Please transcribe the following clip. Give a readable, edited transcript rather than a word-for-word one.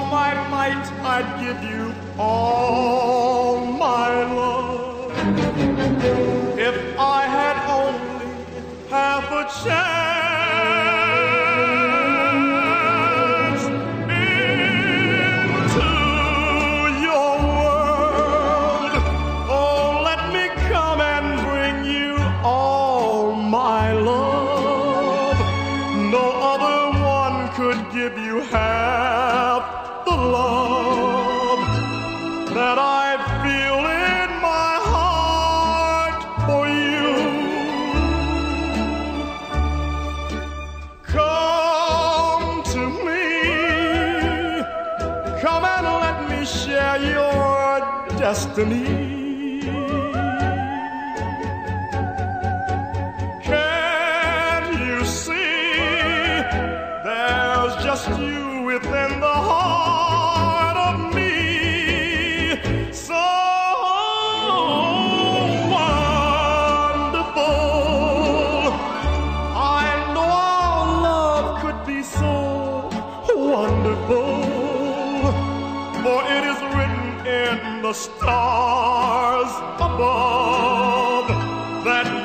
my might, I'd give you all my love. If I had only half a chance into your world, oh, let me come and bring you all my love. No other one could give you half the love that I feel in my heart for you. Come to me, come and let me share your destiny. Can you see there's just you within the heart of me? So wonderful. I know our love could be so wonderful, for it is written in the stars above that